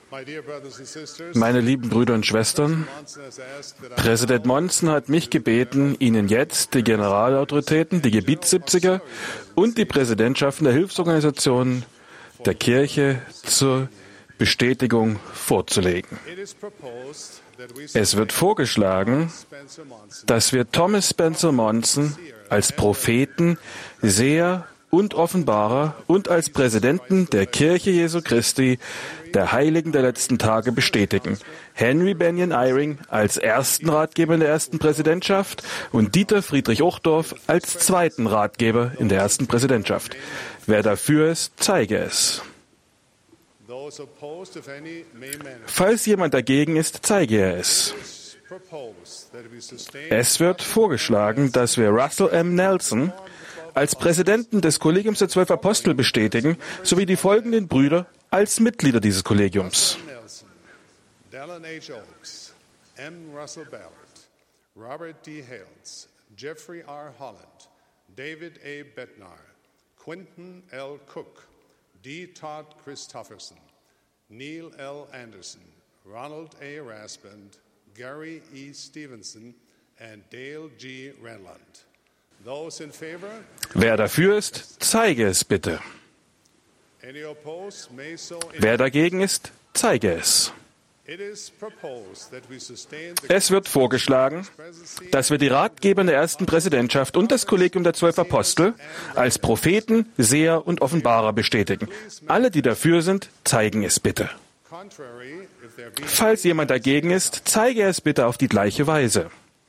Meine lieben Brüder und Schwestern, Präsident Monson hat mich gebeten, Ihnen jetzt die Generalautoritäten, die Gebiets-70er und die Präsidentschaften der Hilfsorganisationen der Kirche zur Bestätigung vorzulegen. Es wird vorgeschlagen, dass wir Thomas Spencer Monson als Propheten, Seher und Offenbarer und als Präsidenten der Kirche Jesu Christi, der Heiligen der letzten Tage, bestätigen. Henry Benyon Eyring als ersten Ratgeber in der ersten Präsidentschaft und Dieter Friedrich Uchtdorf als zweiten Ratgeber in der ersten Präsidentschaft. Wer dafür ist, zeige es. Falls jemand dagegen ist, zeige er es. Es wird vorgeschlagen, dass wir Russell M. Nelson als Präsidenten des Kollegiums der 12 Apostel bestätigen, sowie die folgenden Brüder als Mitglieder dieses Kollegiums: Dallin H. Oaks, M. Russell Ballard, Robert D. Hales, Jeffrey R. Holland, David A. Bednar, Quinton L. Cook, D. Todd Christofferson, Neil L. Anderson, Ronald A. Raspand, Gary E. Stevenson, and Dale G. Renland. Those in favor? Wer dafür ist, zeige es bitte. Any opposed? May so. Wer dagegen ist, zeige es. Es wird vorgeschlagen, dass wir die Ratgeber in der ersten Präsidentschaft und das Kollegium der 12 Apostel als Propheten, Seher und Offenbarer bestätigen. Alle, die dafür sind, zeigen es bitte. Falls jemand dagegen ist, zeige es bitte auf die gleiche Weise.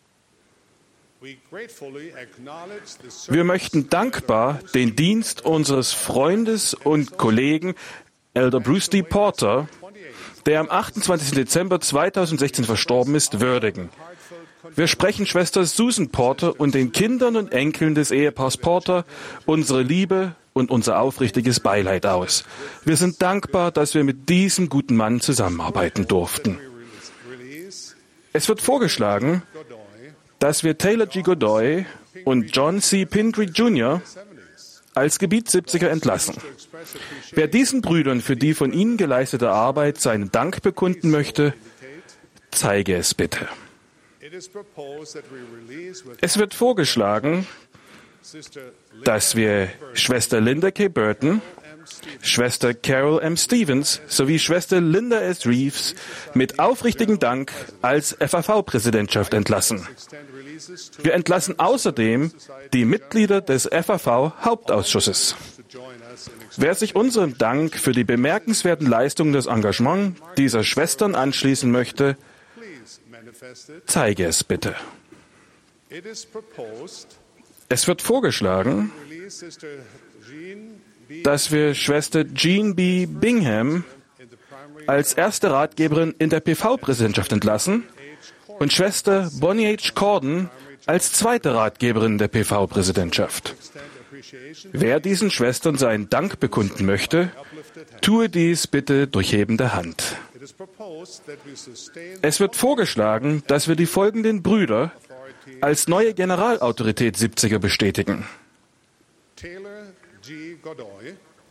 Wir möchten dankbar den Dienst unseres Freundes und Kollegen Elder Bruce D. Porter, der am 28. Dezember 2016 verstorben ist, würdigen. Wir sprechen Schwester Susan Porter und den Kindern und Enkeln des Ehepaars Porter unsere Liebe und unser aufrichtiges Beileid aus. Wir sind dankbar, dass wir mit diesem guten Mann zusammenarbeiten durften. Es wird vorgeschlagen, dass wir Taylor G. Godoy und John C. Pingree Jr. als Gebiets-70er entlassen. Wer diesen Brüdern für die von ihnen geleistete Arbeit seinen Dank bekunden möchte, zeige es bitte. Es wird vorgeschlagen, dass wir Schwester Linda K. Burton, Schwester Carol M. Stevens sowie Schwester Linda S. Reeves mit aufrichtigem Dank als FAV-Präsidentschaft entlassen. Wir entlassen außerdem die Mitglieder des FAV-Hauptausschusses. Wer sich unserem Dank für die bemerkenswerten Leistungen des Engagements dieser Schwestern anschließen möchte, zeige es bitte. Es wird vorgeschlagen, dass wir Schwester Jean B. Bingham als erste Ratgeberin in der PV-Präsidentschaft entlassen und Schwester Bonnie H. Corden als zweite Ratgeberin der PV-Präsidentschaft. Wer diesen Schwestern seinen Dank bekunden möchte, tue dies bitte durch Heben der Hand. Es wird vorgeschlagen, dass wir die folgenden Brüder als neue Generalautorität 70er bestätigen: Taylor G. Godoy,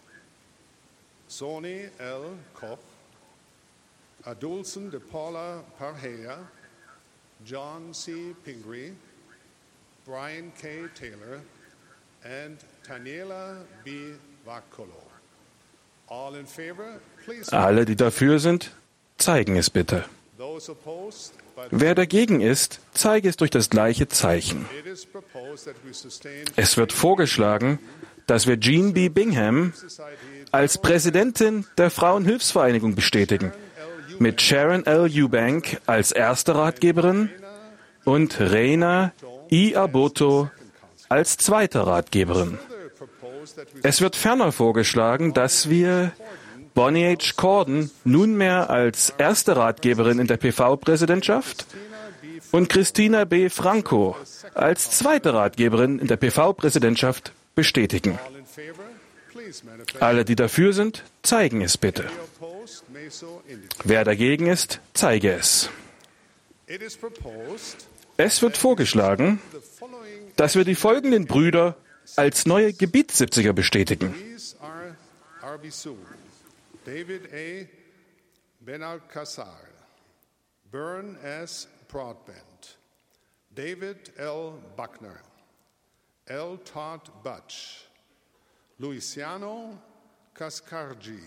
Sonny L. Koch, Adolson de Paula Parhea, John C. Pingree, Brian K. Taylor, and Taniela B. Vaccolo. All in favor, please. Alle, die dafür sind, zeigen es bitte. Those opposed, Wer dagegen ist, zeige es durch das gleiche Zeichen. Es wird vorgeschlagen, dass wir Jean B. Bingham als Präsidentin der Frauenhilfsvereinigung bestätigen, mit Sharon L. Eubank als erste Ratgeberin und Reina I. Aboto als zweite Ratgeberin. Es wird ferner vorgeschlagen, dass wir Bonnie H. Corden nunmehr als erste Ratgeberin in der PV-Präsidentschaft und Christina B. Franco als zweite Ratgeberin in der PV-Präsidentschaft bestätigen. Alle, die dafür sind, zeigen es bitte. Wer dagegen ist, zeige es. Es wird vorgeschlagen, dass wir die folgenden Brüder als neue Gebiets-70er bestätigen: David A. Benalcázar, Byrne S. Broadbent, David L. Buckner, L. Todd Butch, Luciano Cascargi,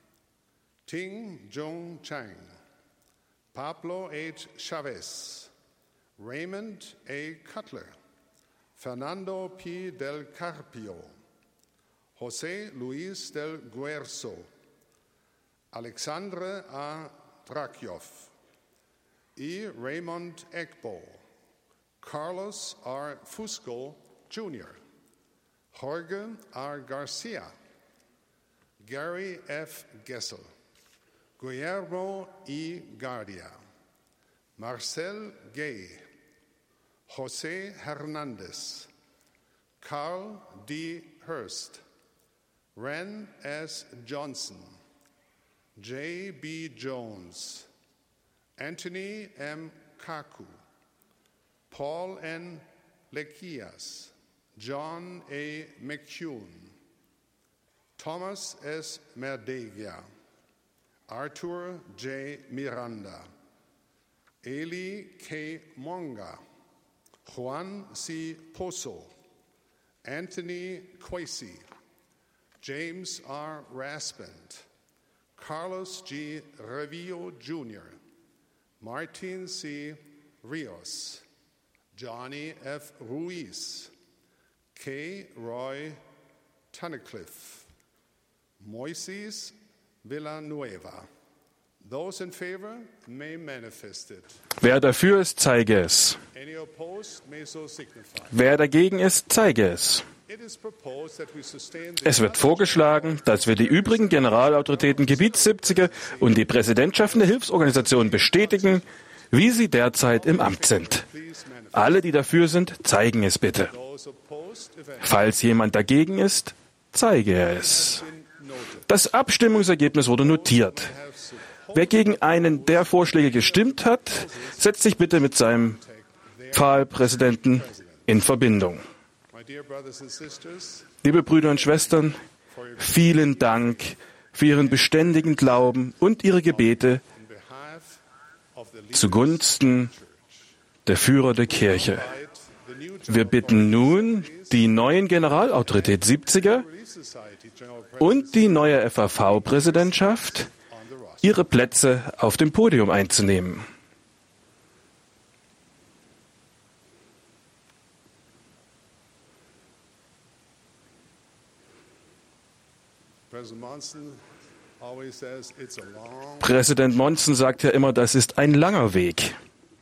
Ting Jung Chang, Pablo H. Chavez, Raymond A. Cutler, Fernando P. del Carpio, José Luis del Guerzo, Alexandre A. Drakyov, E. Raymond Egbo, Carlos R. Fusco, Jr., Jorge R. Garcia, Gary F. Gessel, Guillermo E. Guardia, Marcel Gay, José Hernández, Carl D. Hurst, Ren S. Johnson, J. B. Jones, Anthony M. Kaku, Paul N. Lequias, John A. McCune, Thomas S. Merdegia, Arthur J. Miranda, Eli K. Monga, Juan C. Pozo, Anthony Quasi, James R. Raspent, Carlos G. Revillo Jr., Martin C. Rios, Johnny F. Ruiz, K. Roy Tunnicliffe, Moises Villanueva. Those in favor may manifest it. Wer dafür ist, zeige es. Any opposed may so signify. Wer dagegen ist, zeige es. It is proposed that we sustain the Es wird vorgeschlagen, dass wir die übrigen Generalautoritäten, Gebietssitzige und die Präsidentschaften der Hilfsorganisationen bestätigen, wie sie derzeit im Amt sind. Alle, die dafür sind, zeigen es bitte. those opposed, if any, Falls jemand dagegen ist, zeige er es. Das Abstimmungsergebnis wurde notiert. Wer gegen einen der Vorschläge gestimmt hat, setzt sich bitte mit seinem Pfahlpräsidenten in Verbindung. my dear brothers and sisters, Liebe Brüder und Schwestern, vielen Dank für Ihren beständigen Glauben und Ihre Gebete on behalf of the zugunsten der Führer der Kirche. the new Wir bitten nun die neuen Generalautorität 70er Relief Society General und die neue FAV-Präsidentschaft, on the roster. ihre Plätze auf dem Podium einzunehmen. President Monson always says it's a long. Präsident Monson sagt ja immer, das ist ein langer Weg.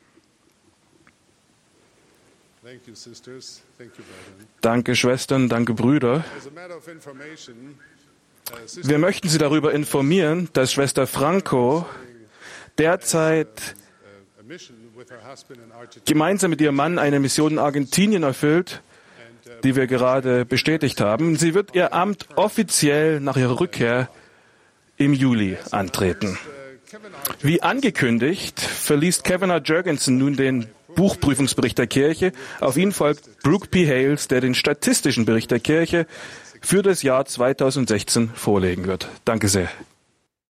Thank you, sisters. Thank you, brethren. Danke Schwestern, danke Brüder. As a matter of information, Wir möchten Sie darüber informieren, dass Schwester Franco derzeit a mission with her husband in Argentina, gemeinsam mit ihrem Mann eine Mission in Argentinien erfüllt, die wir gerade bestätigt haben. Sie wird ihr Amt offiziell nach ihrer Rückkehr im Juli antreten. Kevin R. Wie angekündigt, verliest Kevin R. Jurgensen nun den Buchprüfungsbericht der Kirche. Auf ihn folgt Brooke P. Hales, der den statistischen Bericht der Kirche für das Jahr 2016 vorlegen wird. Danke sehr.